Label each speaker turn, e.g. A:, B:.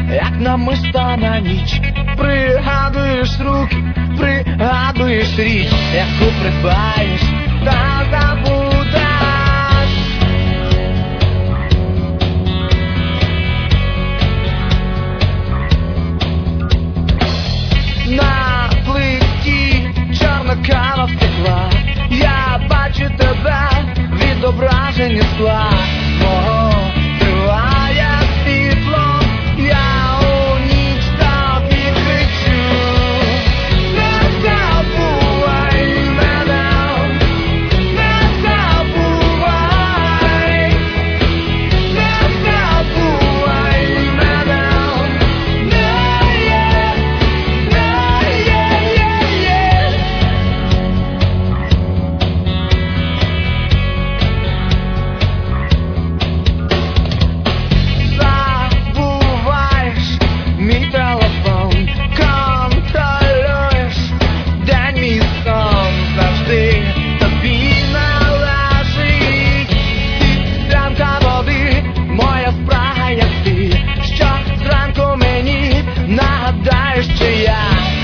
A: як намисто на ніч. Пригадуєш руки, пригадуєш річ, яку придбаєш та забудеш. На плиті чорна кава втекла, я бачу тебе, відображення скла мого триває світло, я у ніч тобі кричу: не забувай мене, не забувай, не забувай мене, не є, не є, є. Забуваєш мій телефон, контролюєш день, мій сон завжди тобі належить. Ти склянка води, моя спрага, як ти, що зранку мені нагадаєш, чи я